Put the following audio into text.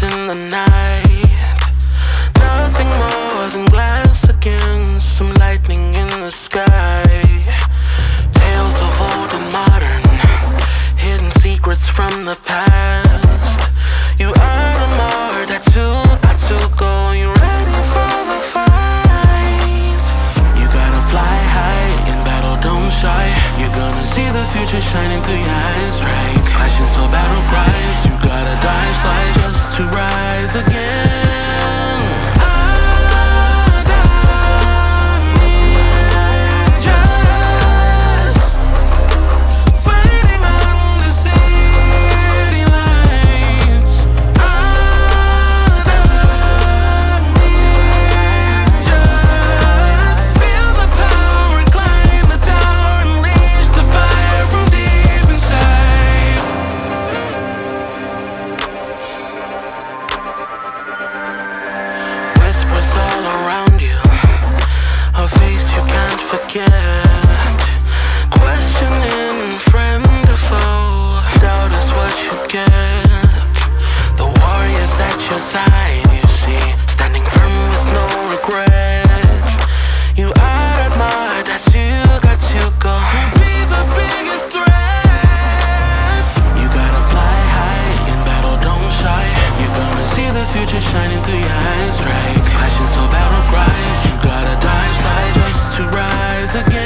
stars in the night. Nothing more than glass against some lightning in the sky. Tales of old and modern, hidden secrets from the past. You are the more that got to go. You ready for the fight? You gotta fly high, in battle don't shy. You're gonna see the future shining through your eyes. Strike passion, so battle cries. You gotta dive, slide just to rise again. All around you, a face you can't forget. Questioning friend or foe, doubt is what you get. The warriors at your side, you see, standing firm with no regret. You are admired as you got to go. Be the biggest threat. You gotta fly high, in battle don't shy. You're gonna see the future shining through your eyes. Strike passion, so battle cries. You gotta dive, slide just to rise again.